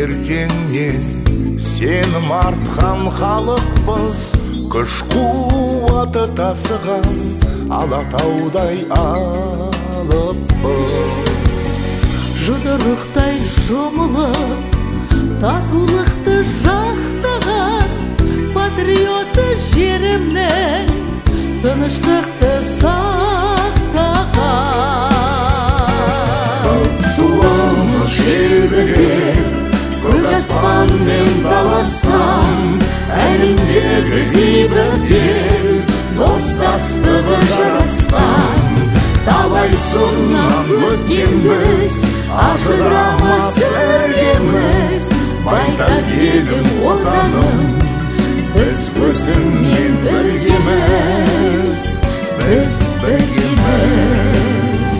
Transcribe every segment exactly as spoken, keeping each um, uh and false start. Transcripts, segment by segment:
ертеңнен сенім артқан халықпыз, күш қуаты тасыған Алатаудай алыппыз. Жұдырықтай жұмылып, татулықты жақтаған патриоты жерімнің тыныштықты сақтаған. Туымыз желбіреп, көк аспанмен таласқан, әлемдегі бейбіт ел, достастығы жарасқан. Талай сыннан өткенбіз, ажырамас іргеміз, байтақ елім отаным, біз өзіңмен біргеміз, біз біргеміз.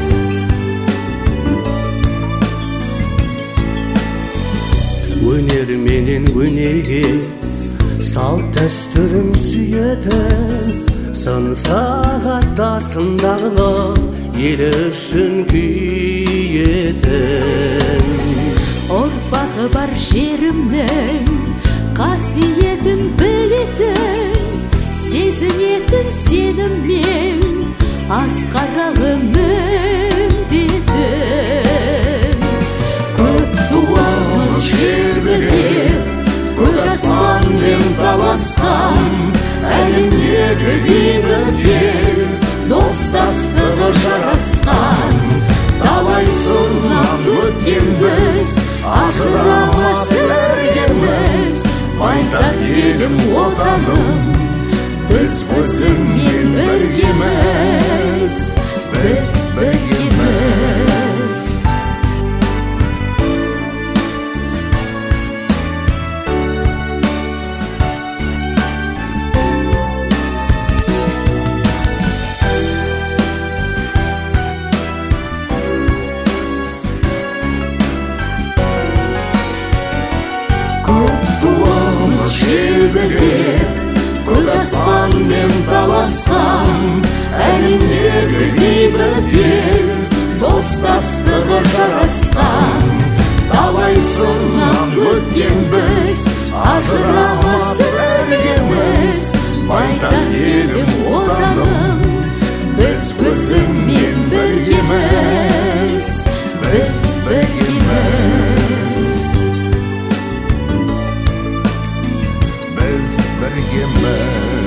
Өнер менен өнеге, салт дәстүрін сүйетін, сын сағатта сындарлы ел үшін күйетін. Ұрпағы бар жерімнің қасиетін білетін, сезінетін сеніммен асқаралы міндетін. Көк туымыз желбіреп, көк аспанмен таласқан, әлемдегі бейбіт ел, достастығы жарасқан. Талай сыннан өткенбіз, ажырамас іргеміз, байтақ елім отаным, біз өзіңмен біргеміз, біз біргеміз. Желбіреп, көк аспанмен таласқан, әлемдегі бейбіт ел, достастығы жарасқан. Талай сыннан өткенбіз, ажырамас іргеміз, байтақ елім отаным, біз өзіңмен біргеміз, біз біргеміз. Biz birgemiz.